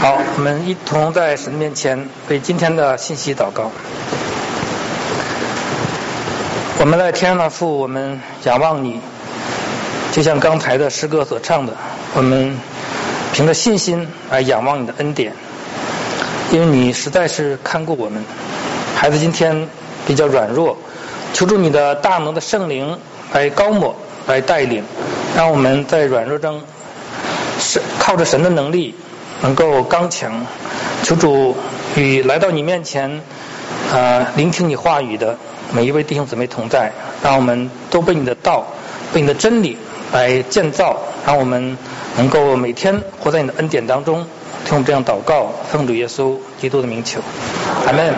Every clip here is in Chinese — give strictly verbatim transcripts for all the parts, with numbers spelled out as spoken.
好，我们一同在神面前为今天的信息祷告。我们在天上的父，我们仰望你，就像刚才的诗歌所唱的，我们凭着信心来仰望你的恩典，因为你实在是看顾我们。孩子今天比较软弱，求助你的大能的圣灵来高抹，来带领，让我们在软弱中是靠着神的能力能够刚强。求主与来到你面前呃，聆听你话语的每一位弟兄姊妹同在，让我们都被你的道，被你的真理来建造，让我们能够每天活在你的恩典当中。听我们这样祷告，奉主耶稣基督的名求，阿们。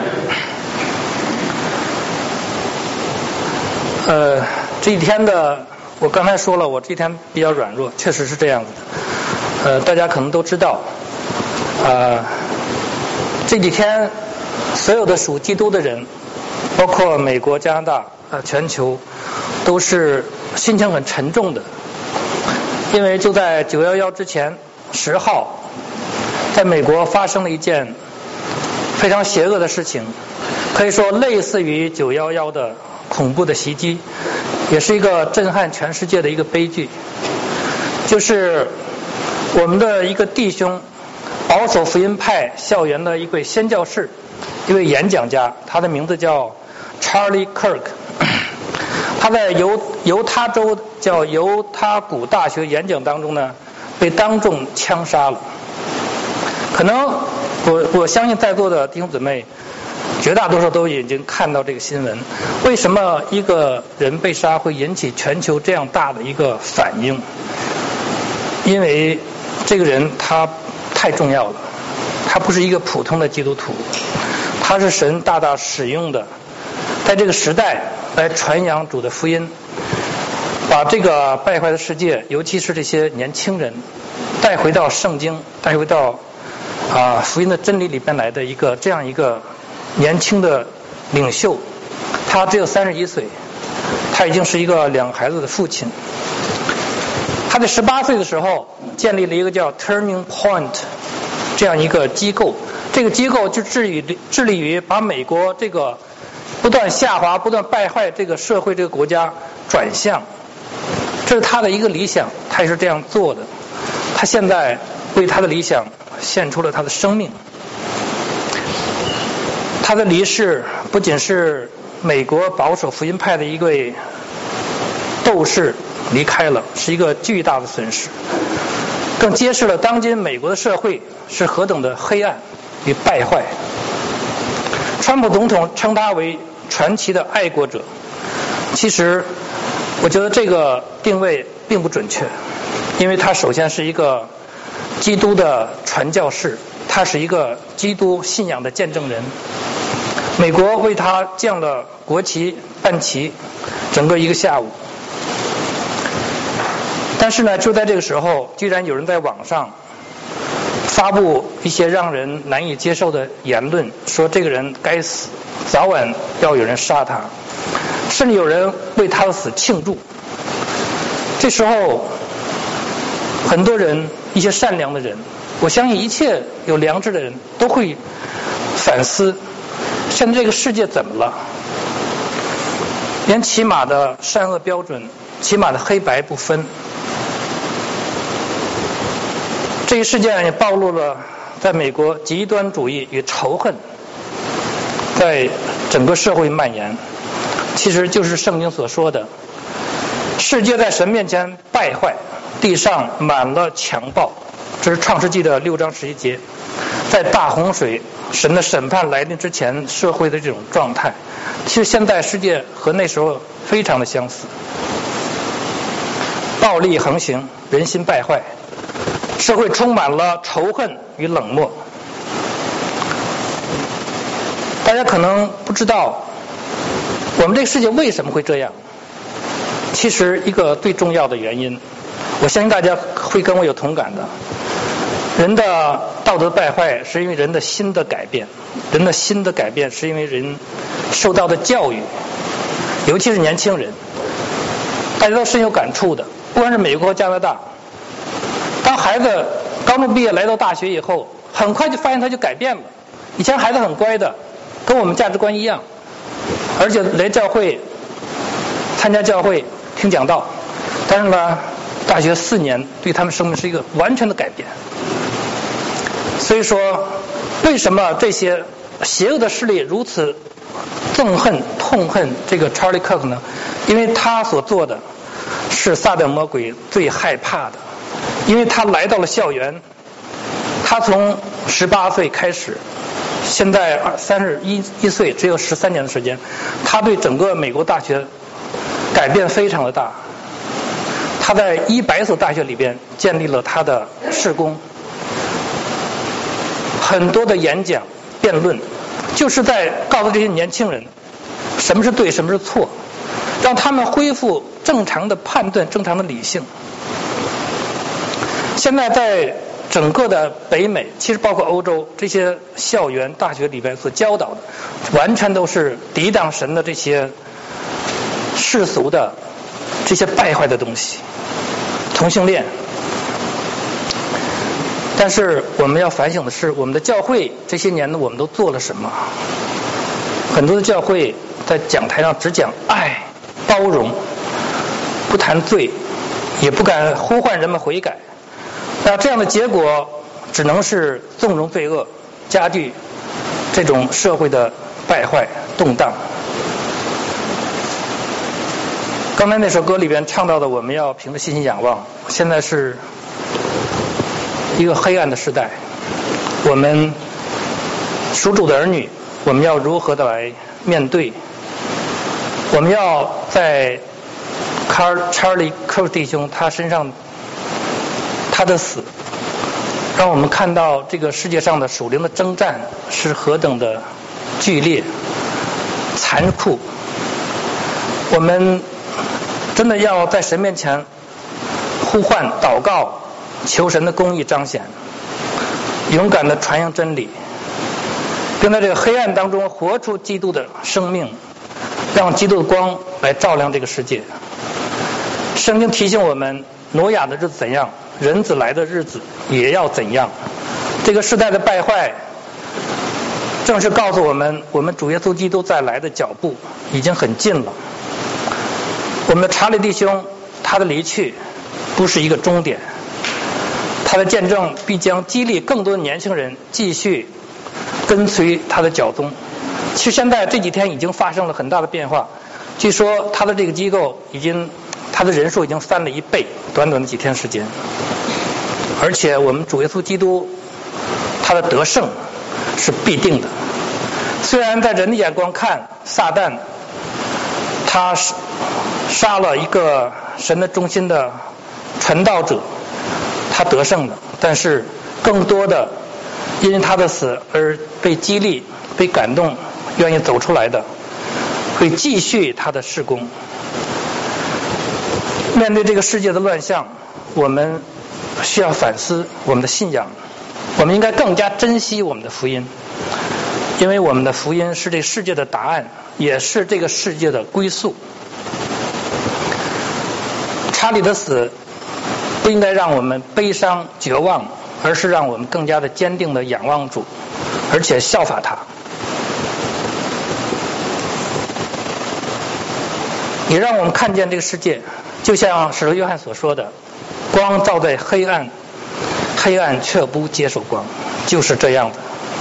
呃，这一天的，我刚才说了，我这一天比较软弱，确实是这样子的。呃，大家可能都知道，呃，这几天所有的属基督的人，包括美国、加拿大、呃，全球，都是心情很沉重的，因为就在九一一之前十号，在美国发生了一件非常邪恶的事情，可以说类似于九一一的恐怖的袭击，也是一个震撼全世界的一个悲剧。就是我们的一个弟兄，保守福音派校园的一位宣教士，一位演讲家，他的名字叫 Charlie Kirk。 他在犹犹他州叫犹他谷大学演讲当中呢，被当众枪杀了。可能我我相信在座的弟兄姊妹绝大多数都已经看到这个新闻。为什么一个人被杀会引起全球这样大的一个反应？因为这个人他太重要了，他不是一个普通的基督徒，他是神大大使用的，在这个时代来传扬主的福音，把这个败坏的世界，尤其是这些年轻人带回到圣经，带回到啊福音的真理里边来的一个这样一个年轻的领袖。他只有三十一岁，他已经是一个两孩子的父亲。他在十八岁的时候建立了一个叫 Turning Point 这样一个机构，这个机构就致力致力于把美国这个不断下滑、不断败坏这个社会、这个国家转向，这是他的一个理想，他也是这样做的。他现在为他的理想献出了他的生命。他的离世不仅是美国保守福音派的一位斗士离开了，是一个巨大的损失，更揭示了当今美国的社会是何等的黑暗与败坏。川普总统称他为传奇的爱国者，其实我觉得这个定位并不准确，因为他首先是一个基督的传教士，他是一个基督信仰的见证人。美国为他降了国旗半旗，整个一个下午。但是呢，就在这个时候，居然有人在网上发布一些让人难以接受的言论，说这个人该死，早晚要有人杀他，甚至有人为他的死庆祝。这时候很多人，一些善良的人，我相信一切有良知的人都会反思，现在这个世界怎么了？连起码的善恶标准，起码的黑白不分。这一事件也暴露了在美国极端主义与仇恨在整个社会蔓延，其实就是圣经所说的，世界在神面前败坏，地上满了强暴。这是创世纪的六章十一节，在大洪水神的审判来临之前社会的这种状态，其实现在世界和那时候非常的相似。暴力横行，人心败坏，社会充满了仇恨与冷漠。大家可能不知道我们这个世界为什么会这样，其实一个最重要的原因，我相信大家会跟我有同感的，人的道德败坏是因为人的心的改变，人的心的改变是因为人受到的教育，尤其是年轻人，大家都深有感触的。不管是美国、加拿大，当孩子高中毕业来到大学以后， 很快就发现他就改变了。以前孩子很乖的，跟我们价值观一样，而且来教会、参加教会、听讲道。但是呢，大学四年对他们生命是一个完全的改变。所以说，为什么这些邪恶的势力如此憎恨、痛恨这个 Charlie Kirk 呢？因为他所做的是撒旦魔鬼最害怕的，因为他来到了校园，他从十八岁开始，现在三十一一岁，只有十三年的时间，他对整个美国大学改变非常的大。他在一百所大学里边建立了他的事工，很多的演讲、辩论，就是在告诉这些年轻人什么是对，什么是错，让他们恢复正常的判断、正常的理性。现在在整个的北美，其实包括欧洲这些校园大学里边所教导的，完全都是抵挡神的这些世俗的这些败坏的东西，同性恋。但是我们要反省的是，我们的教会这些年呢，我们都做了什么？很多的教会在讲台上只讲爱、包容，不谈罪，也不敢呼唤人们悔改。那这样的结果只能是纵容罪恶，加剧这种社会的败坏动荡。刚才那首歌里边唱到的我们要凭着信心仰望，现在是一个黑暗的时代，我们属主的儿女，我们要如何的来面对？我们要在 Charlie Kirk 弟兄他身上他的死，让我们看到这个世界上的属灵的征战是何等的剧烈、残酷。我们真的要在神面前呼唤、祷告，求神的公义彰显，勇敢的传扬真理，并在这个黑暗当中活出基督的生命，让基督的光来照亮这个世界。圣经提醒我们，挪亚的日子怎样，人子来的日子也要怎样。这个时代的败坏，正是告诉我们，我们主耶稣基督再来的脚步已经很近了。我们的查理弟兄，他的离去不是一个终点，他的见证必将激励更多的年轻人继续跟随他的脚踪。其实现在这几天已经发生了很大的变化，据说他的这个机构已经，他的人数已经翻了一倍，短短的几天时间。而且我们主耶稣基督他的得胜是必定的。虽然在人的眼光看，撒旦他杀了一个神的中心的传道者，他得胜了，但是更多的因为他的死而被激励、被感动，愿意走出来的，会继续他的事工。面对这个世界的乱象，我们需要反思我们的信仰，我们应该更加珍惜我们的福音，因为我们的福音是这个世界的答案，也是这个世界的归宿。查理的死不应该让我们悲伤绝望，而是让我们更加的坚定的仰望主，而且效法他。也让我们看见这个世界，就像使徒约翰所说的，光照在黑暗，黑暗却不接受光，就是这样的。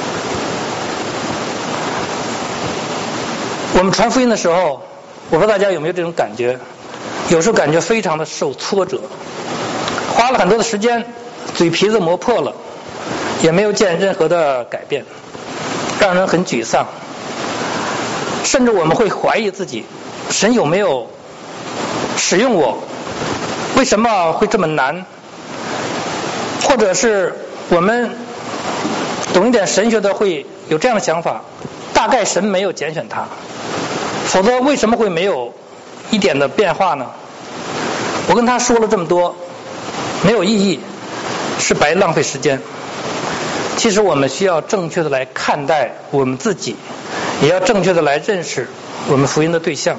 我们传福音的时候，我不知道大家有没有这种感觉，有时候感觉非常的受挫折，花了很多的时间，嘴皮子磨破了，也没有见任何的改变，让人很沮丧。甚至我们会怀疑自己，神有没有使用我？为什么会这么难？或者是我们懂一点神学的会有这样的想法，大概神没有拣选他，否则为什么会没有一点的变化呢？我跟他说了这么多，没有意义，是白浪费时间。其实我们需要正确的来看待我们自己，也要正确的来认识我们福音的对象。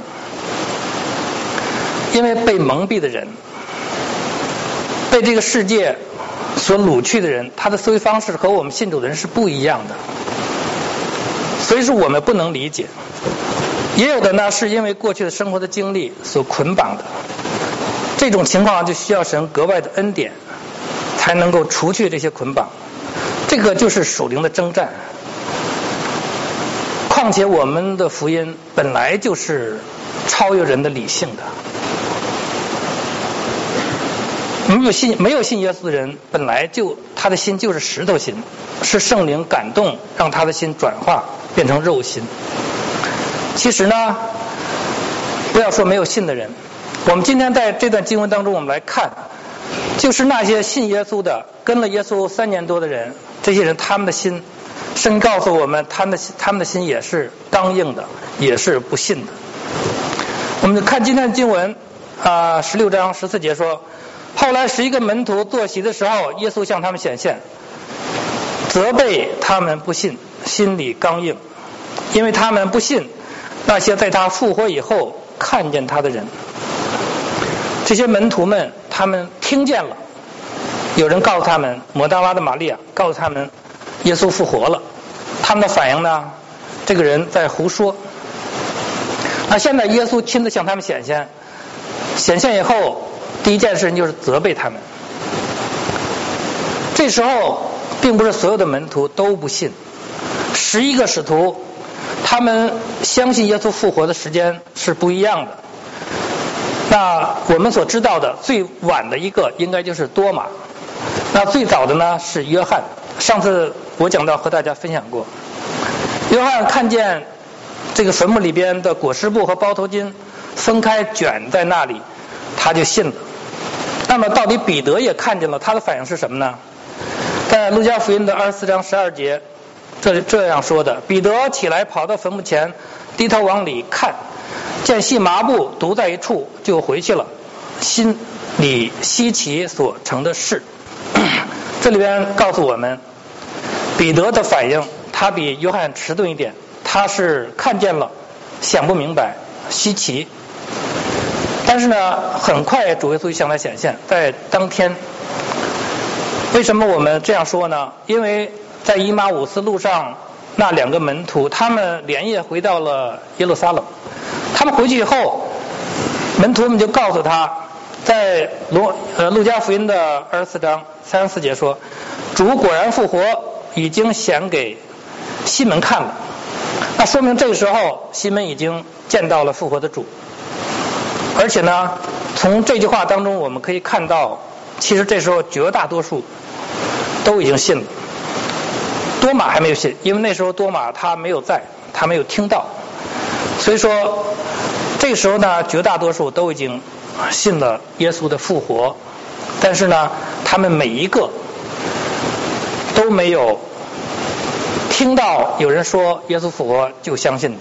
因为被蒙蔽的人，被这个世界所掳去的人，他的思维方式和我们信主的人是不一样的，所以说我们不能理解。也有的呢是因为过去的生活的经历所捆绑的，这种情况就需要神格外的恩典才能够除去这些捆绑，这个就是属灵的征战。况且我们的福音本来就是超越人的理性的，没有信没有信耶稣的人，本来就他的心就是石头心，是圣灵感动让他的心转化变成肉心。其实呢，不要说没有信的人，我们今天在这段经文当中我们来看，就是那些信耶稣的跟了耶稣三年多的人，这些人他们的心，圣经告诉我们他们的他们的心也是刚硬的，也是不信的。我们看今天的经文啊，十六章十四节说，后来十一个门徒坐席的时候，耶稣向他们显现，责备他们不信，心里刚硬，因为他们不信那些在他复活以后看见他的人。这些门徒们他们听见了，有人告诉他们，抹大拉的玛利亚告诉他们耶稣复活了，他们的反应呢，这个人在胡说。那现在耶稣亲自向他们显现，显现以后第一件事就是责备他们。这时候并不是所有的门徒都不信，十一个使徒他们相信耶稣复活的时间是不一样的。那我们所知道的最晚的一个应该就是多马，那最早的呢是约翰，上次我讲到和大家分享过。约翰看见这个坟墓里边的裹尸布和包头巾分开卷在那里，他就信了。那么到底彼得也看见了，他的反应是什么呢？在路加福音的二十四章十二节这这样说的，彼得起来跑到坟墓前，低头往里看，见细麻布独在一处，就回去了，心里稀奇所成的事。这里边告诉我们，彼得的反应他比约翰迟钝一点，他是看见了，想不明白，稀奇。但是呢，很快主耶稣向他显现，在当天。为什么我们这样说呢？因为在以马忤斯路上，那两个门徒他们连夜回到了耶路撒冷。他们回去以后，门徒们就告诉他，在罗呃路加福音的二十四章三十四节说，主果然复活，已经显给西门看了。那说明这个时候西门已经见到了复活的主。而且呢，从这句话当中我们可以看到，其实这时候绝大多数都已经信了。多马还没有信，因为那时候多马他没有在，他没有听到。所以说这个时候呢，绝大多数都已经信了耶稣的复活，但是呢，他们每一个都没有听到有人说耶稣复活就相信的。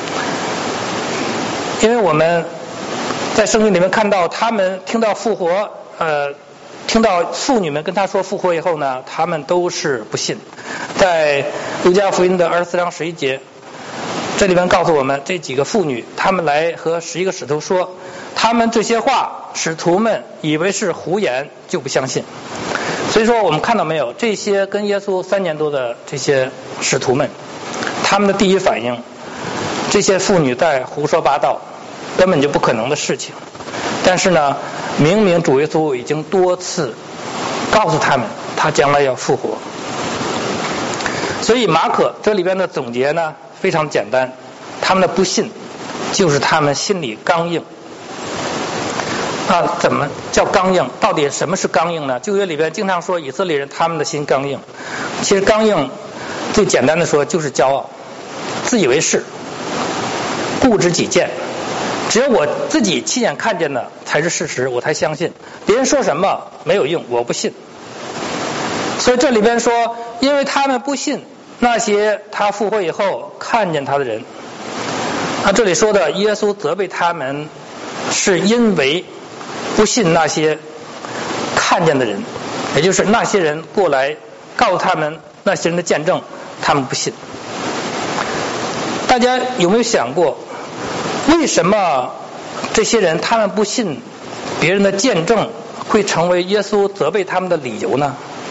因为我们在圣经里面看到，他们听到复活，呃，听到妇女们跟他说复活以后呢，他们都是不信。在路加福音的二十四章十一节，这里面告诉我们，这几个妇女他们来和十一个使徒说，他们这些话使徒们以为是胡言，就不相信。所以说我们看到没有，这些跟耶稣三年多的这些使徒们，他们的第一反应，这些妇女在胡说八道，根本就不可能的事情。但是呢，明明主耶稣已经多次告诉他们，他将来要复活。所以马可这里边的总结呢非常简单，他们的不信就是他们心里刚硬。那怎么叫刚硬？到底什么是刚硬呢？旧约里边经常说以色列人他们的心刚硬，其实刚硬最简单的说就是骄傲，自以为是，固执己见，只有我自己亲眼看见的才是事实，我才相信，别人说什么没有用，我不信。所以这里边说，因为他们不信那些他复活以后看见他的人。那这里说的耶稣责备他们，是因为不信那些看见的人，也就是那些人过来告诉他们那些人的见证，他们不信。大家有没有想过，为什么这些人他们不信别人的见证会成为耶稣责备他们的理由呢？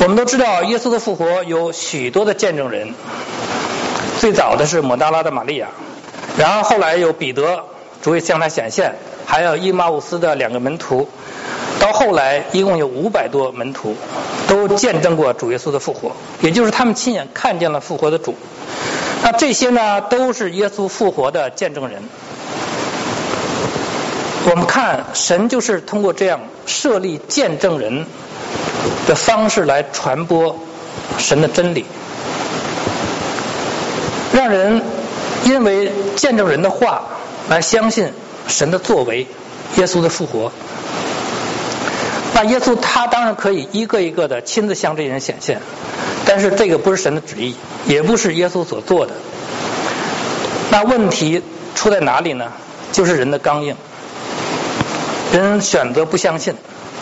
我们都知道耶稣的复活有许多的见证人，最早的是抹大拉的玛利亚，然后后来有彼得主向他显现，还有伊马乌斯的两个门徒，到后来一共有五百多门徒都见证过主耶稣的复活，也就是他们亲眼看见了复活的主。那这些呢都是耶稣复活的见证人。我们看神就是通过这样设立见证人的方式来传播神的真理，让人因为见证人的话来相信神的作为，耶稣的复活。那耶稣他当然可以一个一个的亲自向这些人显现，但是这个不是神的旨意，也不是耶稣所做的。那问题出在哪里呢？就是人的刚硬，人选择不相信。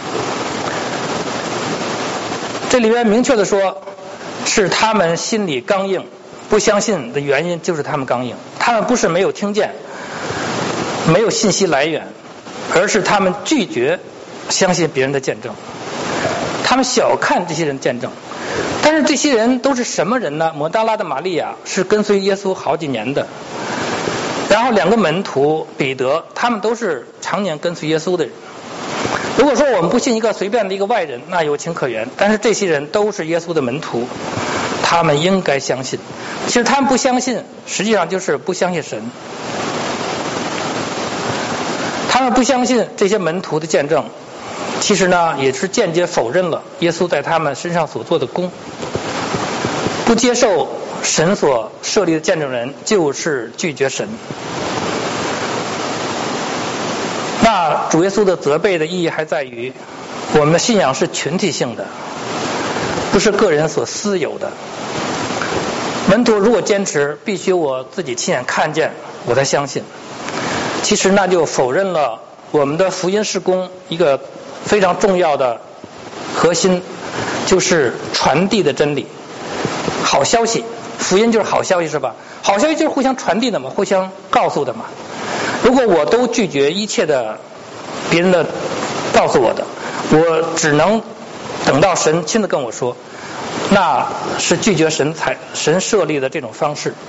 这里面明确的说，是他们心里刚硬，不相信的原因就是他们刚硬。他们不是没有听见，没有信息来源，而是他们拒绝相信别人的见证，他们小看这些人见证。但是这些人都是什么人呢？抹大拉的玛利亚是跟随耶稣好几年的，然后两个门徒彼得，他们都是常年跟随耶稣的人。如果说我们不信一个随便的一个外人，那有情可原，但是这些人都是耶稣的门徒，他们应该相信。其实他们不相信，实际上就是不相信神。他们不相信这些门徒的见证，其实呢也是间接否认了耶稣在他们身上所做的功。不接受神所设立的见证人，就是拒绝神。那主耶稣的责备的意义还在于，我们的信仰是群体性的，不是个人所私有的。门徒如果坚持必须我自己亲眼看见我才相信，其实那就否认了我们的福音事工一个非常重要的核心，就是传递的真理。好消息，福音就是好消息，是吧？好消息就是互相传递的嘛，互相告诉的嘛。如果我都拒绝一切的别人的告诉我的，我只能等到神亲自跟我说，那是拒绝神才神设立的这种方式。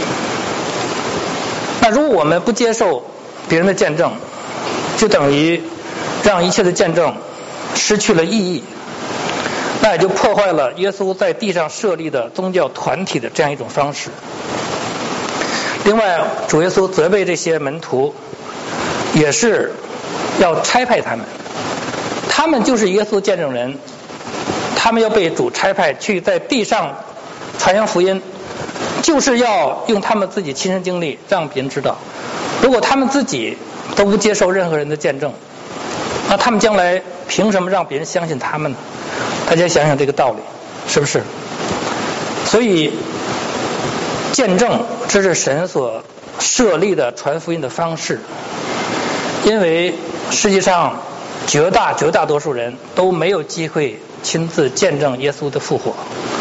那如果我们不接受别人的见证，就等于让一切的见证失去了意义，那也就破坏了耶稣在地上设立的宗教团体的这样一种方式。另外，主耶稣责备这些门徒，也是要差派他们，他们就是耶稣见证人，他们要被主差派去在地上传扬福音，就是要用他们自己亲身经历让别人知道。如果他们自己都不接受任何人的见证，那他们将来凭什么让别人相信他们呢？大家想想这个道理，是不是？所以见证这是神所设立的传福音的方式，因为世界上绝大绝大多数人都没有机会亲自见证耶稣的复活。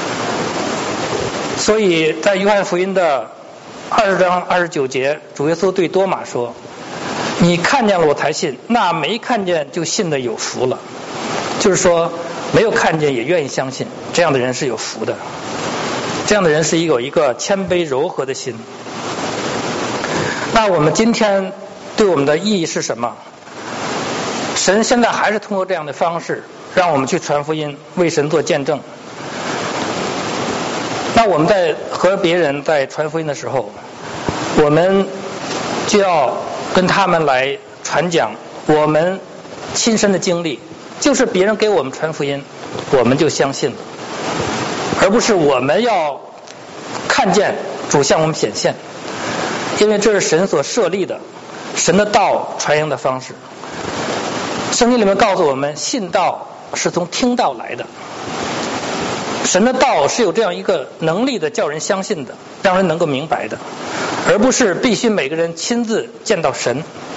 所以在约翰福音的二十章二十九节，主耶稣对多马说，你看见了我才信，那没看见就信的有福了。就是说没有看见也愿意相信，这样的人是有福的，这样的人是有一个谦卑柔和的心。那我们今天对我们的意义是什么？神现在还是通过这样的方式让我们去传福音，为神做见证。那我们在和别人在传福音的时候，我们就要跟他们来传讲我们亲身的经历，就是别人给我们传福音，我们就相信了，而不是我们要看见主向我们显现，因为这是神所设立的神的道传扬的方式。圣经里面告诉我们，信道是从听道来的，神的道是有这样一个能力的叫人相信的，让人能够明白的，而不是必须每个人亲自见到神。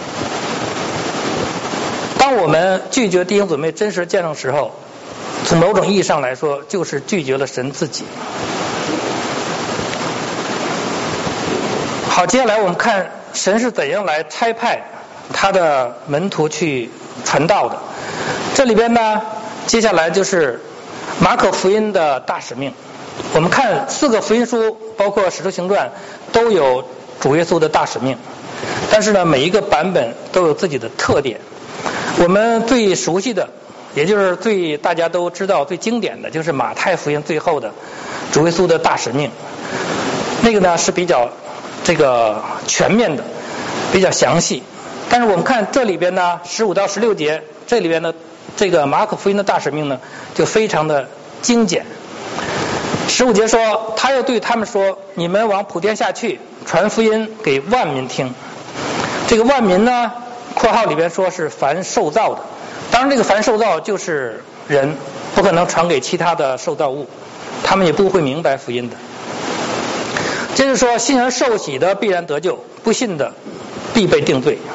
当我们拒绝弟兄姊妹真实见证时候，从某种意义上来说，就是拒绝了神自己。好，接下来我们看神是怎样来差派他的门徒去传道的。这里边呢，接下来就是马可福音的大使命。我们看四个福音书，包括使徒行传，都有主耶稣的大使命，但是呢，每一个版本都有自己的特点。我们最熟悉的，也就是最大家都知道最经典的，就是马太福音最后的主耶稣的大使命。那个呢是比较这个全面的，比较详细。但是我们看这里边呢，十五到十六节，这里边的这个马可福音的大使命呢，就非常的精简。十五节说，他又对他们说：“你们往普天下去，传福音给万民听。”这个万民呢，括号里边说是凡受造的，当然这个凡受造就是人，不可能传给其他的受造物，他们也不会明白福音的。接着说，信而受洗的必然得救，不信的必被定罪。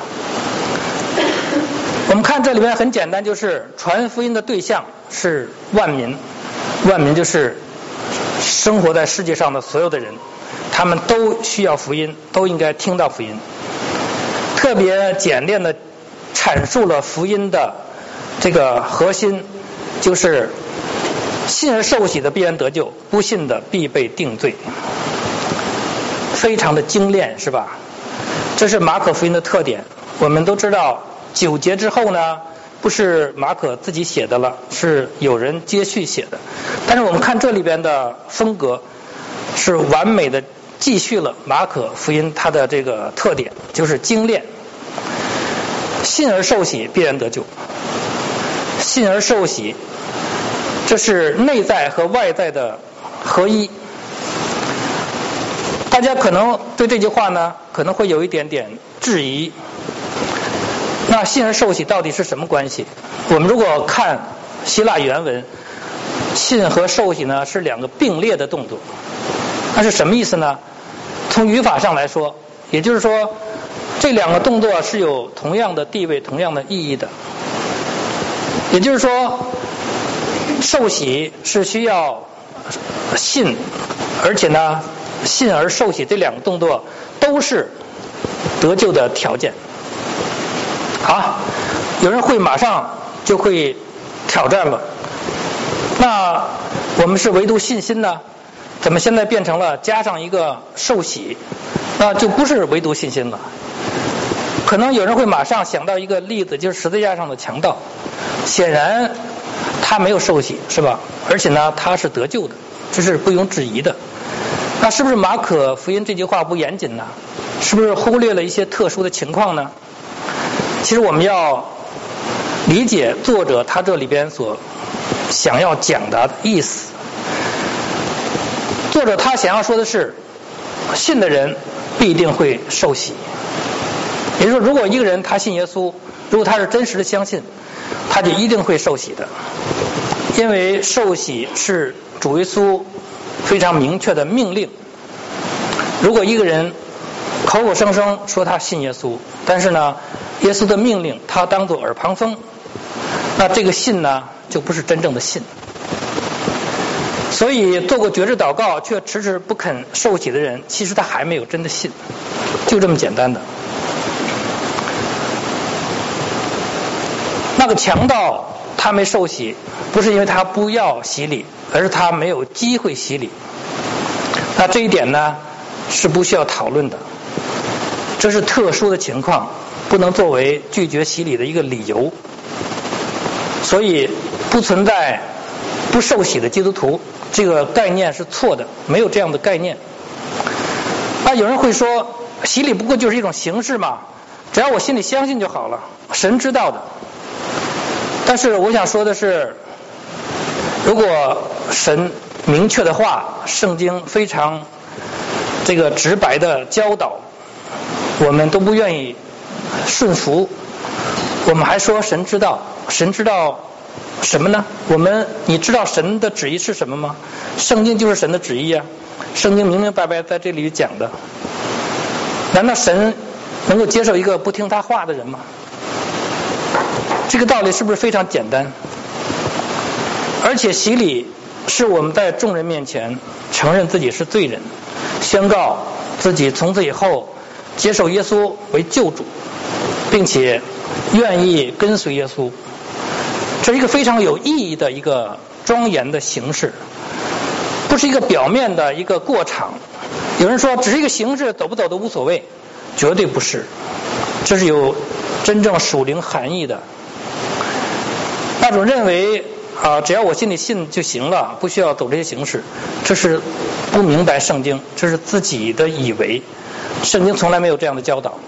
我们看这里边很简单，就是传福音的对象是万民，万民就是生活在世界上的所有的人，他们都需要福音，都应该听到福音。特别简练的阐述了福音的这个核心，就是信而受洗的必然得救，不信的必被定罪。非常的精炼，是吧？这是马可福音的特点。我们都知道九节之后呢，不是马可自己写的了，是有人接续写的。但是我们看这里边的风格是完美的继续了马可福音它的这个特点，就是精炼。信而受洗必然得救，信而受洗，这是内在和外在的合一。大家可能对这句话呢，可能会有一点点质疑。那信而受洗到底是什么关系？我们如果看希腊原文，信和受洗呢是两个并列的动作。那是什么意思呢？从语法上来说，也就是说这两个动作是有同样的地位、同样的意义的。也就是说，受洗是需要信，而且呢信而受洗这两个动作都是得救的条件。好，有人会马上就会挑战了，那我们是唯独信心呢？怎么现在变成了加上一个受洗？那就不是唯独信心了。可能有人会马上想到一个例子，就是十字架上的强盗，显然他没有受洗，是吧？而且呢他是得救的，这是不容置疑的。那是不是马可福音这句话不严谨呢？是不是忽略了一些特殊的情况呢？其实我们要理解作者他这里边所想要讲的意思。作者他想要说的是，信的人必定会受洗。也就是说，如果一个人他信耶稣，如果他是真实的相信，他就一定会受洗的。因为受洗是主耶稣非常明确的命令。如果一个人口口声声说他信耶稣，但是呢耶稣的命令他当作耳旁风，那这个信呢就不是真正的信。所以做过决志祷告却迟迟不肯受洗的人，其实他还没有真的信，就这么简单的。那个强盗他没受洗，不是因为他不要洗礼，而是他没有机会洗礼。那这一点呢是不需要讨论的，这是特殊的情况，不能作为拒绝洗礼的一个理由。所以不存在不受洗的基督徒，这个概念是错的，没有这样的概念。那有人会说，洗礼不过就是一种形式嘛，只要我心里相信就好了，神知道的。但是我想说的是，如果神明确的话，圣经非常这个直白的教导，我们都不愿意顺服，我们还说神知道，神知道什么呢？我们你知道神的旨意是什么吗？圣经就是神的旨意啊，圣经明明白白在这里讲的。难道神能够接受一个不听他话的人吗？这个道理是不是非常简单？而且洗礼是我们在众人面前承认自己是罪人，宣告自己从此以后接受耶稣为救主，并且愿意跟随耶稣，这是一个非常有意义的一个庄严的形式，不是一个表面的一个过场。有人说只是一个形式，走不走都无所谓，绝对不是，这是有真正属灵含义的。那种认为啊，只要我心里信就行了，不需要走这些形式，这是不明白圣经，这是自己的以为，圣经从来没有这样的教导。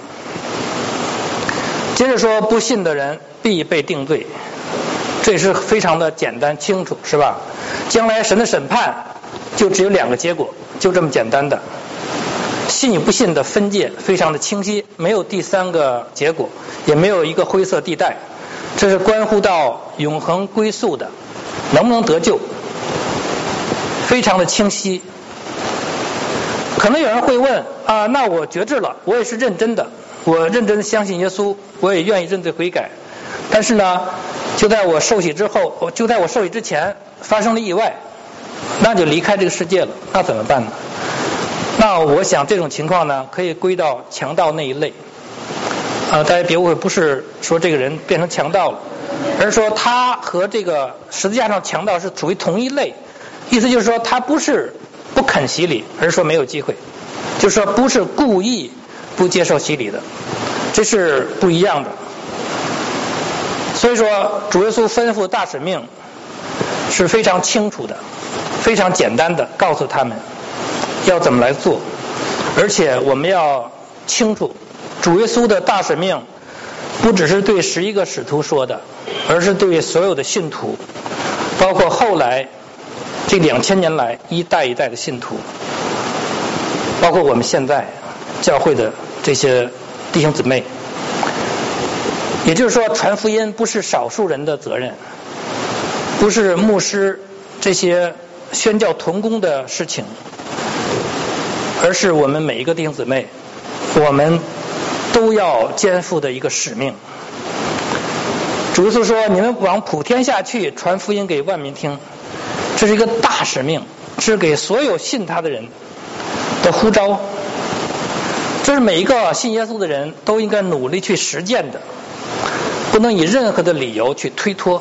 接着说，不信的人必被定罪，这也是非常的简单清楚，是吧？将来神的审判就只有两个结果，就这么简单的，信与不信的分界非常的清晰，没有第三个结果，也没有一个灰色地带，这是关乎到永恒归宿的，能不能得救，非常的清晰。可能有人会问啊，那我觉知了，我也是认真的，我认真的相信耶稣，我也愿意认罪悔改，但是呢，就在我受洗之后，就在我受洗之前发生了意外，那就离开这个世界了，那怎么办呢？那我想这种情况呢，可以归到强盗那一类。呃，大家别误会，不是说这个人变成强盗了，而是说他和这个十字架上强盗是属于同一类。意思就是说，他不是不肯洗礼，而是说没有机会，就是说不是故意不接受洗礼的，这是不一样的。所以说，主耶稣吩咐大使命是非常清楚的，非常简单的告诉他们要怎么来做，而且我们要清楚，主耶稣的大使命不只是对十一个使徒说的，而是对所有的信徒，包括后来这两千年来一代一代的信徒，包括我们现在教会的这些弟兄姊妹。也就是说，传福音不是少数人的责任，不是牧师这些宣教同工的事情，而是我们每一个弟兄姊妹，我们都要肩负的一个使命。主耶稣说，你们往普天下去，传福音给万民听，这是一个大使命，是给所有信他的人的呼召，这是每一个信耶稣的人都应该努力去实践的，不能以任何的理由去推脱。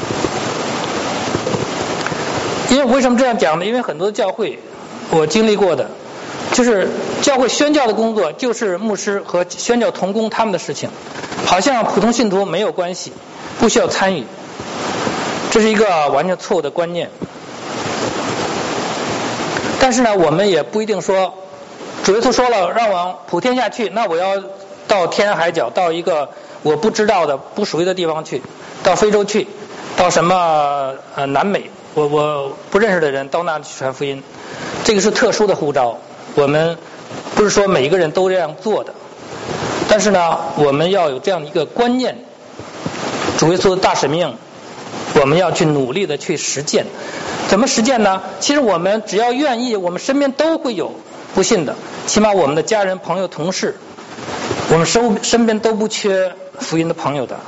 因为为什么这样讲呢？因为很多教会我经历过的，就是教会宣教的工作就是牧师和宣教同工他们的事情，好像普通信徒没有关系，不需要参与，这是一个完全错误的观念。但是呢，我们也不一定说，主耶稣说了让往普天下去，那我要到天涯海角，到一个我不知道的不属于的地方去，到非洲去，到什么呃南美，我我不认识的人到那里去传福音，这个是特殊的呼召，我们不是说每一个人都这样做的，但是呢，我们要有这样的一个观念，主耶稣的大使命，我们要去努力的去实践。怎么实践呢？其实我们只要愿意，我们身边都会有不信的，起码我们的家人、朋友、同事，我们身身边都不缺福音的朋友的。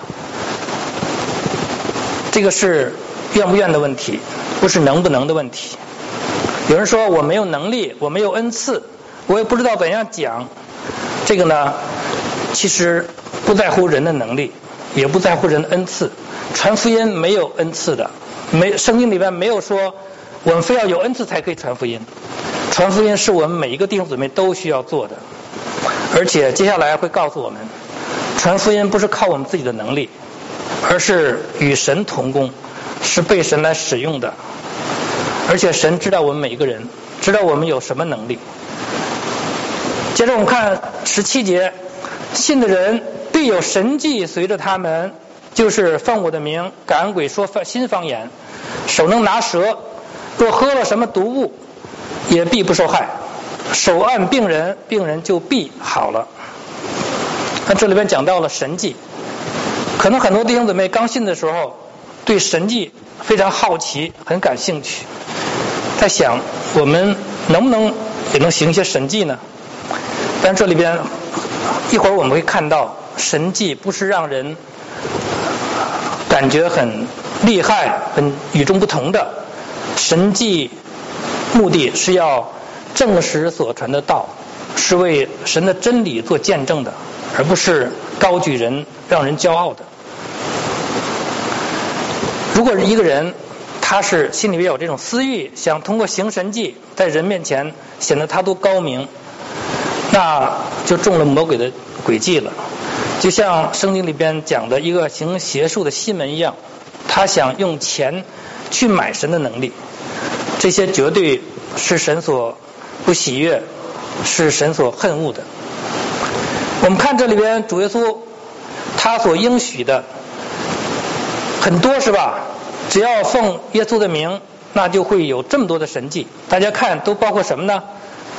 这个是愿不愿的问题，不是能不能的问题。有人说我没有能力，我没有恩赐，我也不知道怎样讲。这个呢，其实不在乎人的能力，也不在乎人的恩赐。传福音没有恩赐的，没圣经里边没有说我们非要有恩赐才可以传福音。传福音是我们每一个弟兄姊妹都需要做的，而且接下来会告诉我们，传福音不是靠我们自己的能力，而是与神同工，是被神来使用的。而且神知道我们每一个人，知道我们有什么能力。接着我们看十七节，信的人必有神迹随着他们，就是奉我的名赶鬼，说新方言，手能拿蛇，若喝了什么毒物也必不受害，手按病人，病人就必好了。那这里边讲到了神迹，可能很多弟兄姊妹刚信的时候对神迹非常好奇，很感兴趣，在想我们能不能也能行一些神迹呢？但这里边一会儿我们会看到，神迹不是让人感觉很厉害、很与众不同的，神迹目的是要证实所传的道，是为神的真理做见证的，而不是高举人、让人骄傲的。如果一个人他是心里边有这种私欲，想通过行神迹在人面前显得他多高明，那就中了魔鬼的诡计了。就像圣经里边讲的一个行邪术的西门一样，他想用钱去买神的能力，这些绝对是神所不喜悦，是神所恨恶的。我们看这里边主耶稣他所应许的很多，是吧？只要奉耶稣的名，那就会有这么多的神迹。大家看都包括什么呢？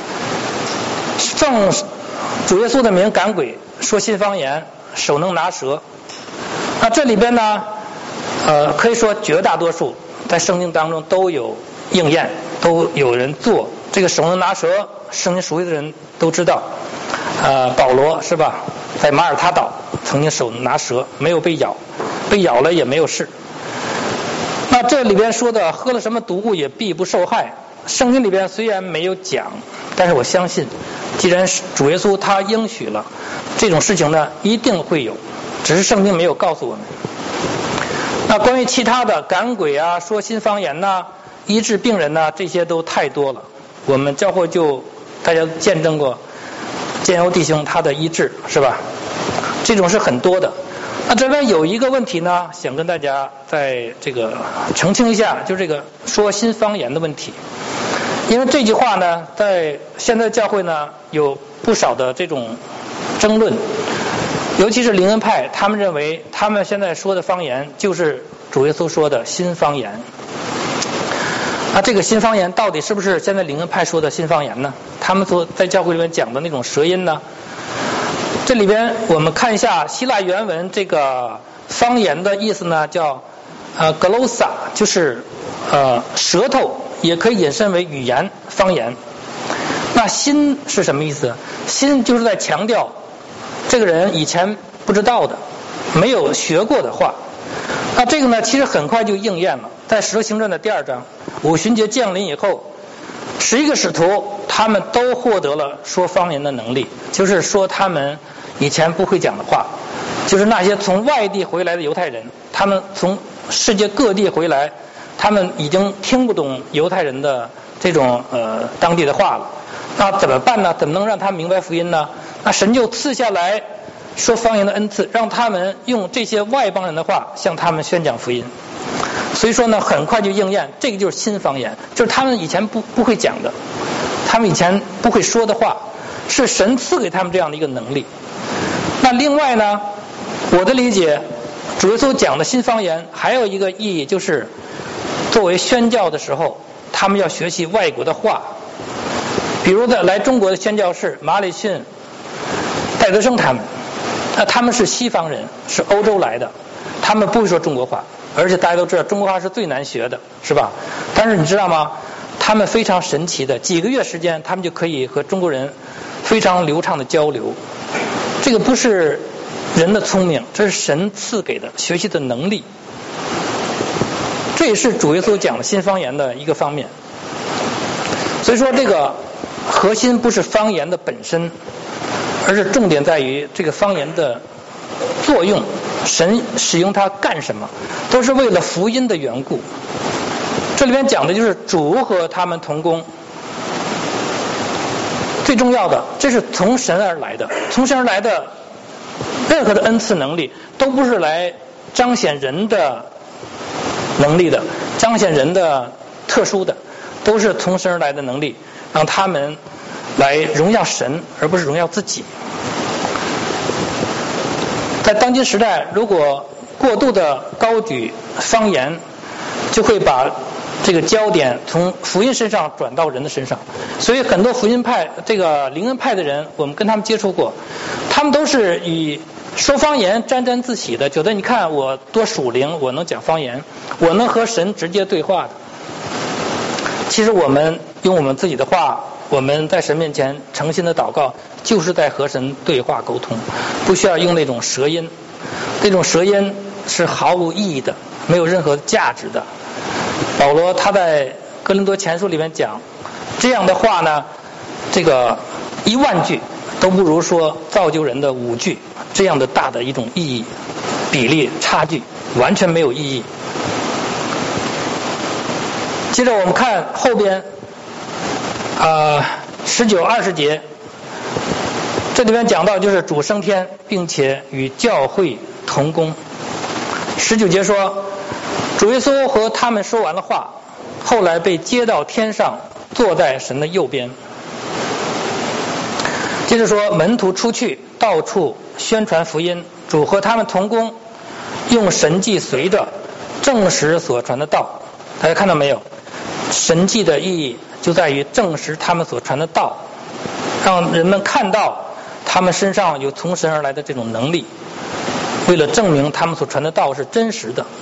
奉主耶稣的名赶鬼，说新方言，手能拿蛇。那这里边呢，呃，可以说绝大多数在圣经当中都有应验，都有人做。这个手能拿蛇，圣经熟悉的人都知道。呃，保罗是吧，在马耳他岛曾经手拿蛇，没有被咬，被咬了也没有事。那这里边说的喝了什么毒物也必不受害，圣经里边虽然没有讲，但是我相信既然主耶稣他应许了这种事情呢，一定会有，只是圣经没有告诉我们。那关于其他的赶鬼啊，说新方言呐、医治病人呐，这些都太多了。我们教会就大家见证过建友弟兄他的医治，是吧？这种是很多的。那这边有一个问题呢，想跟大家在这个澄清一下，就是这个说新方言的问题。因为这句话呢，在现在教会呢有不少的这种争论，尤其是灵恩派，他们认为他们现在说的方言就是主耶稣说的新方言。那这个新方言到底是不是现在灵恩派说的新方言呢？他们所在教会里面讲的那种舌音呢？这里边我们看一下希腊原文，这个方言的意思呢叫呃 glossa， 就是呃舌头，也可以引申为语言方言。那新是什么意思？新就是在强调这个人以前不知道的，没有学过的话。那这个呢其实很快就应验了，在使徒行传的第二章，五旬节降临以后，十一个使徒他们都获得了说方言的能力，就是说他们以前不会讲的话，就是那些从外地回来的犹太人，他们从世界各地回来，他们已经听不懂犹太人的这种呃当地的话了。那怎么办呢？怎么能让他明白福音呢？那神就赐下来说方言的恩赐，让他们用这些外邦人的话向他们宣讲福音。所以说呢，很快就应验，这个就是新方言，就是他们以前不不会讲的，他们以前不会说的话，是神赐给他们这样的一个能力。那另外呢，我的理解，主耶稣讲的新方言还有一个意义，就是作为宣教的时候，他们要学习外国的话。比如的来中国的宣教士马礼逊、戴德生他们，那他们是西方人，是欧洲来的，他们不会说中国话，而且大家都知道中国话是最难学的，是吧？但是你知道吗？他们非常神奇的，几个月时间，他们就可以和中国人非常流畅的交流。这个不是人的聪明，这是神赐给的学习的能力。这也是主耶稣讲的新方言的一个方面。所以说这个核心不是方言的本身，而是重点在于这个方言的作用，神使用它干什么，都是为了福音的缘故。这里边讲的就是主和他们同工，最重要的，这是从神而来的，从神而来的任何的恩赐能力都不是来彰显人的能力的，彰显人的特殊的，都是从神而来的能力，让他们来荣耀神，而不是荣耀自己。在当今时代，如果过度的高举方言，就会把这个焦点从福音身上转到人的身上。所以很多福音派这个灵恩派的人，我们跟他们接触过，他们都是以说方言沾沾自喜的，觉得你看我多属灵，我能讲方言，我能和神直接对话的。其实我们用我们自己的话，我们在神面前诚心的祷告，就是在和神对话沟通，不需要用那种舌音，那种舌音是毫无意义的，没有任何价值的。保罗他在哥林多前书里面讲，这样的话呢，这个一万句都不如说造就人的五句这样的大的一种意义比例差距，完全没有意义。 接着我们看后边啊十九二十节，这里边讲到就是主升天，并且与教会同工。十九节说，主耶稣和他们说完了话，后来被接到天上，坐在神的右边。接着说，门徒出去到处宣传福音，主和他们同工，用神迹随着证实所传的道。大家看到没有？神迹的意义就在于证实他们所传的道，让人们看到他们身上有从神而来的这种能力，为了证明他们所传的道是真实的。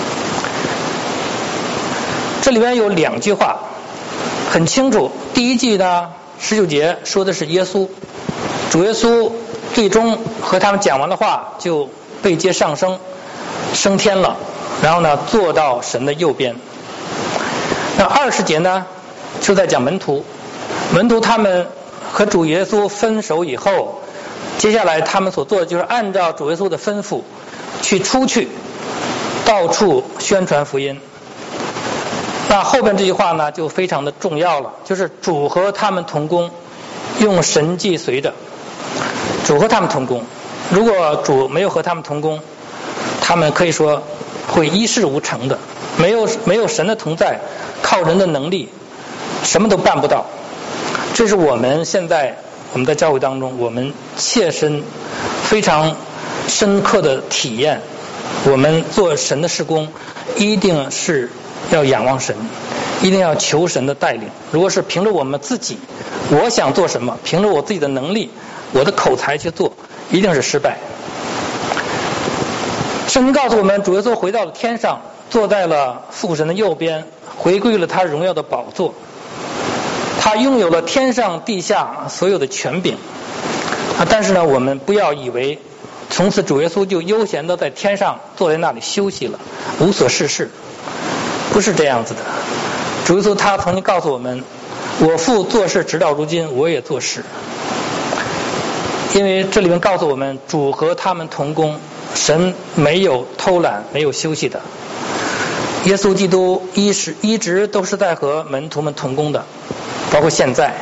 这里边有两句话很清楚，第一句呢十九节说的是耶稣，主耶稣最终和他们讲完的话就被接上升升天了，然后呢坐到神的右边。那二十节呢就在讲门徒，门徒他们和主耶稣分手以后，接下来他们所做的就是按照主耶稣的吩咐去出去到处宣传福音。那后边这句话呢就非常的重要了，就是主和他们同工，用神迹随着。主和他们同工，如果主没有和他们同工，他们可以说会一事无成的，没有没有神的同在，靠人的能力什么都办不到。这是我们现在我们在教会当中我们切身非常深刻的体验，我们做神的事工一定是要仰望神，一定要求神的带领。如果是凭着我们自己，我想做什么，凭着我自己的能力我的口才去做，一定是失败。圣经告诉我们，主耶稣回到了天上，坐在了父神的右边，回归了他荣耀的宝座，他拥有了天上地下所有的权柄啊！但是呢，我们不要以为从此主耶稣就悠闲的在天上坐在那里休息了，无所事事，不是这样子的。主耶稣他曾经告诉我们，我父做事直到如今，我也做事。因为这里面告诉我们，主和他们同工，神没有偷懒，没有休息的。耶稣基督一直一直都是在和门徒们同工的，包括现在。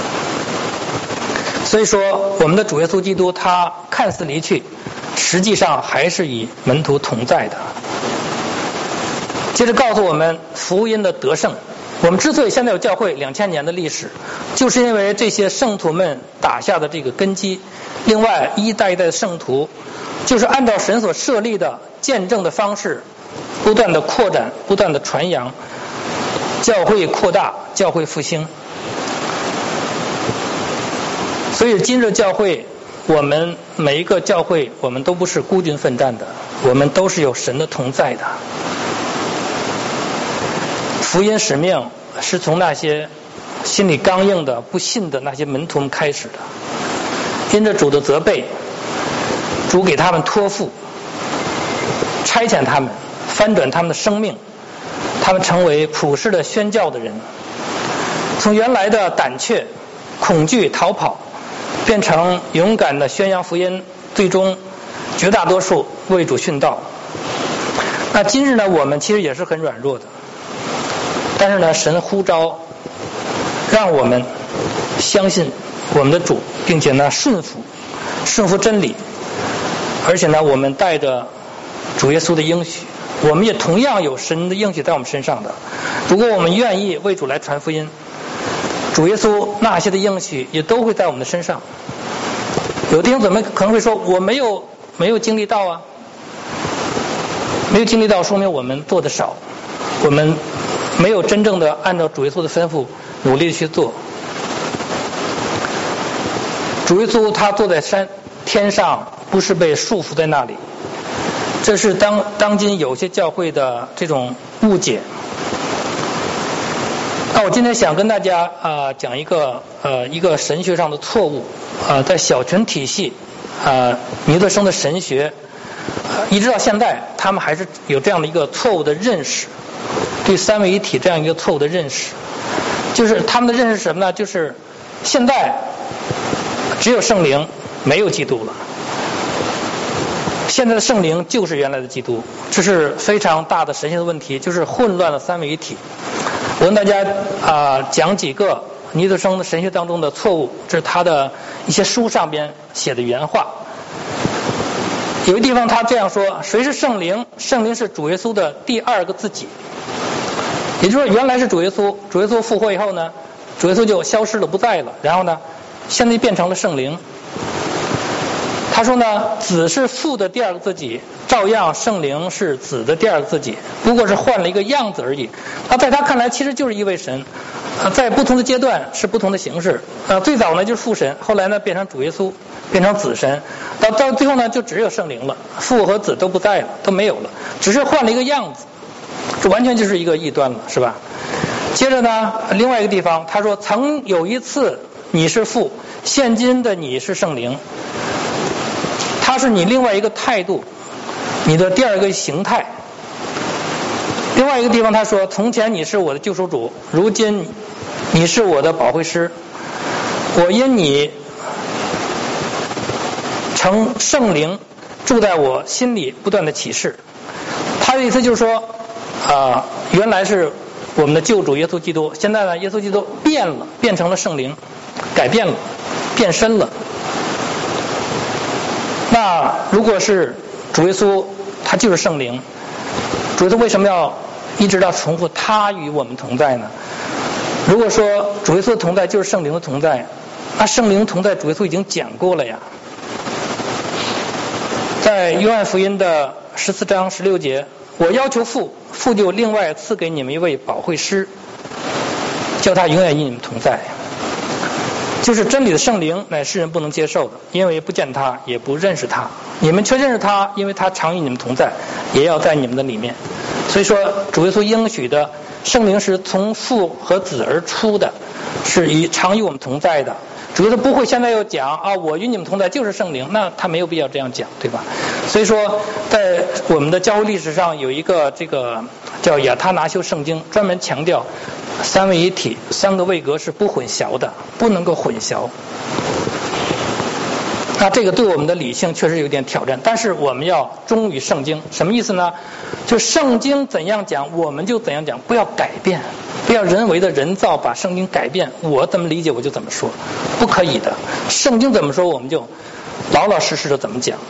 所以说，我们的主耶稣基督他看似离去，实际上还是与门徒同在的。接着告诉我们福音的得胜。我们之所以现在有教会两千年的历史，就是因为这些圣徒们打下的这个根基。另外，一代一代的圣徒就是按照神所设立的见证的方式，不断的扩展，不断的传扬，教会扩大，教会复兴。所以今日教会，我们每一个教会，我们都不是孤军奋战的，我们都是有神的同在的。福音使命是从那些心里刚硬的不信的那些门徒们开始的，因着主的责备，主给他们托付，差遣他们，翻转他们的生命，他们成为普世的宣教的人，从原来的胆怯、恐惧、逃跑，变成勇敢的宣扬福音，最终绝大多数为主殉道。那今日呢，我们其实也是很软弱的，但是呢，神呼召让我们相信我们的主，并且呢顺服顺服真理，而且呢我们带着主耶稣的应许，我们也同样有神的应许在我们身上的。如果我们愿意为主来传福音，主耶稣那些的应许也都会在我们的身上。有的弟兄姊妹可能会说，我没有没有经历到啊，没有经历到说明我们做的少，我们没有真正的按照主耶稣的吩咐努力去做。主耶稣他坐在山天上，不是被束缚在那里，这是当当今有些教会的这种误解。那我今天想跟大家啊、呃、讲一个呃一个神学上的错误啊、呃，在小群体系啊、呃、尼德生的神学、呃、一直到现在，他们还是有这样的一个错误的认识，对三位一体这样一个错误的认识，就是他们的认识是什么呢？就是现在只有圣灵，没有基督了。现在的圣灵就是原来的基督，这是非常大的神学的问题，就是混乱了三位一体。 我跟大家啊、呃、讲几个尼特生的神学当中的错误，这是他的一些书上边写的原话。有一地方他这样说：谁是圣灵？圣灵是主耶稣的第二个自己。也就是说，原来是主耶稣，主耶稣复活以后呢，主耶稣就消失了，不在了。然后呢，现在变成了圣灵。他说呢，子是父的第二个自己，照样圣灵是子的第二个自己，不过是换了一个样子而已。那在他看来，其实就是一位神，呃，在不同的阶段是不同的形式。呃，最早呢就是父神，后来呢变成主耶稣，变成子神，到到最后呢就只有圣灵了，父和子都不在了，都没有了，只是换了一个样子。这完全就是一个异端了，是吧？接着呢，另外一个地方他说，曾有一次你是父，现今的你是圣灵。它是你另外一个态度，你的第二个形态。另外一个地方他说，从前你是我的救赎主，如今你是我的保惠师，我因你成圣灵住在我心里，不断的启示。他的意思就是说啊、呃，原来是我们的救主耶稣基督，现在呢耶稣基督变了，变成了圣灵，改变了，变身了。那如果是主耶稣，他就是圣灵，主耶稣为什么要一直要重复他与我们同在呢？如果说主耶稣的同在就是圣灵的同在，那圣灵同在主耶稣已经讲过了呀。在约翰福音的十四章十六节，我要求父，父就另外赐给你们一位保惠师，叫他永远与你们同在。就是真理的圣灵乃世人不能接受的，因为不见他，也不认识他。你们却认识他，因为他常与你们同在，也要在你们的里面。所以说，主耶稣应许的圣灵是从父和子而出的，是以常与我们同在的。主耶稣不会现在又讲啊，我与你们同在就是圣灵，那他没有必要这样讲，对吧？所以说，在我们的教会历史上有一个这个叫亚他拿修圣经，专门强调三位一体，三个位格是不混淆的，不能够混淆。那这个对我们的理性确实有点挑战，但是我们要忠于圣经。什么意思呢？就圣经怎样讲，我们就怎样讲，不要改变，不要人为的人造把圣经改变，我怎么理解我就怎么说，不可以的。圣经怎么说，我们就老老实实的怎么讲。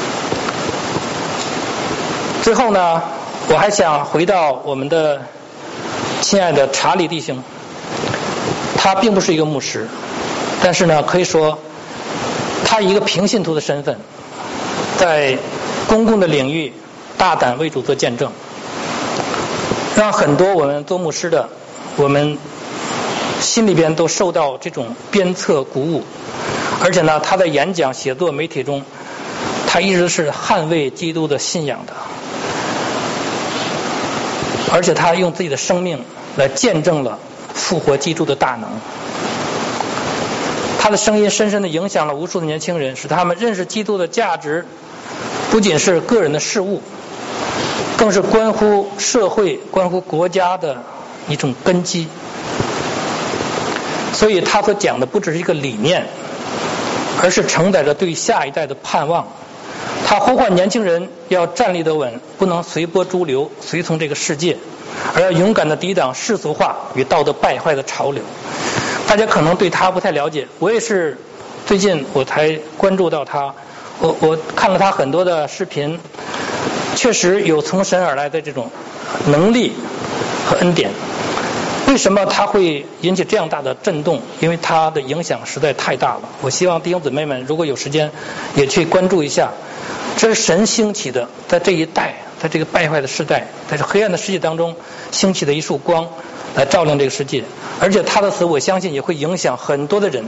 最后呢，我还想回到我们的亲爱的查理弟兄，他并不是一个牧师，但是呢，可以说他以一个平信徒的身份，在公共的领域大胆为主做见证，让很多我们做牧师的，我们心里边都受到这种鞭策鼓舞。而且呢，他在演讲、写作、媒体中，他一直是捍卫基督的信仰的，而且他用自己的生命来见证了复活基督的大能。他的声音深深地影响了无数的年轻人，使他们认识基督的价值不仅是个人的事物，更是关乎社会、关乎国家的一种根基。所以他所讲的不只是一个理念，而是承载着对下一代的盼望。他呼唤年轻人要站立得稳，不能随波逐流，随从这个世界，而要勇敢地抵挡世俗化与道德败坏的潮流。大家可能对他不太了解，我也是最近我才关注到他，我我看了他很多的视频，确实有从神而来的这种能力和恩典。为什么他会引起这样大的震动？因为他的影响实在太大了。我希望弟兄姊妹们如果有时间也去关注一下，这是神兴起的，在这一代，在这个败坏的时代，在这黑暗的世界当中兴起的一束光，来照亮这个世界。而且他的死我相信也会影响很多的人。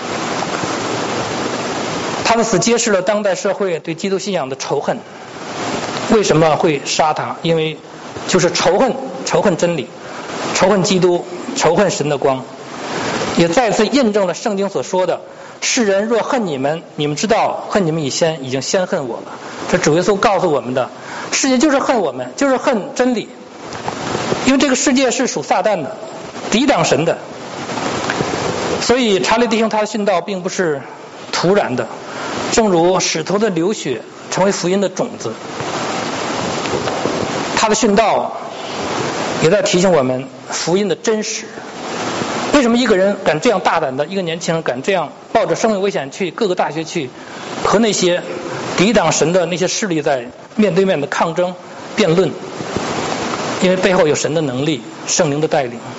他的死揭示了当代社会对基督信仰的仇恨。为什么会杀他？因为就是仇恨，仇恨真理，仇恨基督，仇恨神的光。也再次印证了圣经所说的，世人若恨你们，你们知道恨你们以先已经先恨我了。这主耶稣告诉我们的，世界就是恨我们，就是恨真理。因为这个世界是属撒旦的，抵挡神的。所以查理弟兄他的殉道并不是突然的，正如使徒的流血成为福音的种子，他的殉道也在提醒我们， 福音的真实。为什么一个人敢这样大胆的，一个年轻人敢这样抱着生命危险去各个大学去和那些抵挡神的那些势力在面对面的抗争辩论？因为背后有神的能力，圣灵的带领。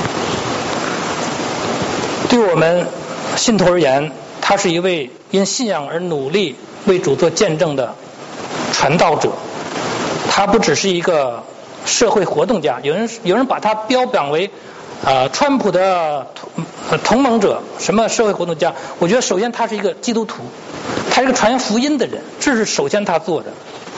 对我们信徒而言，他是一位因信仰而努力为主做见证的传道者。他不只是一个社会活动家，有人有人把他标榜为啊、呃、川普的同、呃、同盟者，什么社会活动家？我觉得首先他是一个基督徒，他是一个传福音的人，这是首先他做的。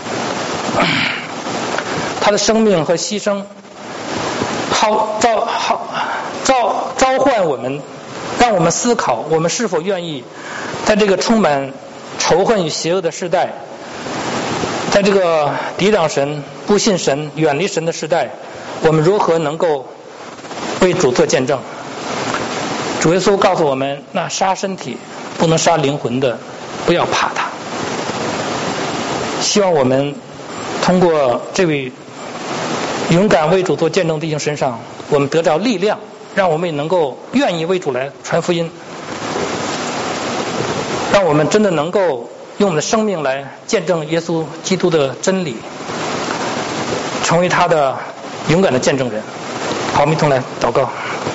他的生命和牺牲，好召好召召唤我们，让我们思考，我们是否愿意在这个充满仇恨与邪恶的时代，在这个抵挡神、不信神、远离神的时代，我们如何能够为主做见证？主耶稣告诉我们，那杀身体不能杀灵魂的，不要怕他。希望我们通过这位勇敢为主做见证弟兄身上，我们得到力量，让我们也能够愿意为主来传福音，让我们真的能够用我们的生命来见证耶稣基督的真理，成为他的勇敢的见证人。好，我们一同来祷告。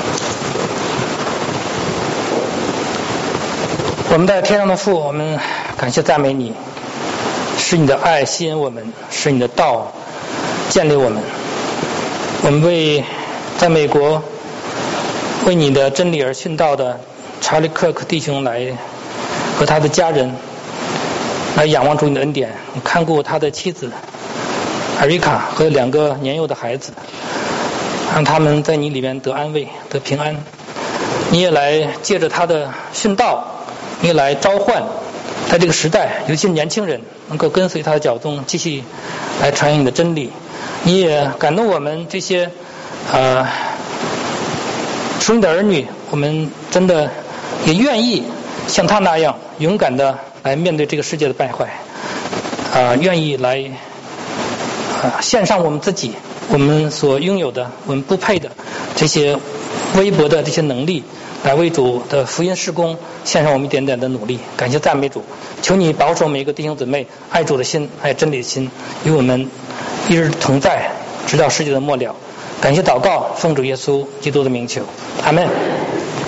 我们在天上的父，我们感谢赞美你，是你的爱吸引我们，是你的道建立我们。我们为在美国为你的真理而殉道的查理·克克弟兄来和他的家人来仰望主你的恩典，你看顾他的妻子艾瑞卡和两个年幼的孩子，让他们在你里面得安慰得平安。你也来借着他的殉道，你也来召唤在这个时代有些年轻人能够跟随他的脚踪，继续来传扬你的真理。你也感动我们这些呃属你的儿女，我们真的也愿意像他那样勇敢的来面对这个世界的败坏，啊、呃，愿意来啊、呃、献上我们自己，我们所拥有的，我们不配的这些微薄的这些能力，来为主的福音事工献上我们一点点的努力。感谢赞美主，求你保守每一个弟兄姊妹爱主的心，爱真理的心，与我们一日同在，直到世界的末了。感谢祷告，奉主耶稣基督的名求，阿们。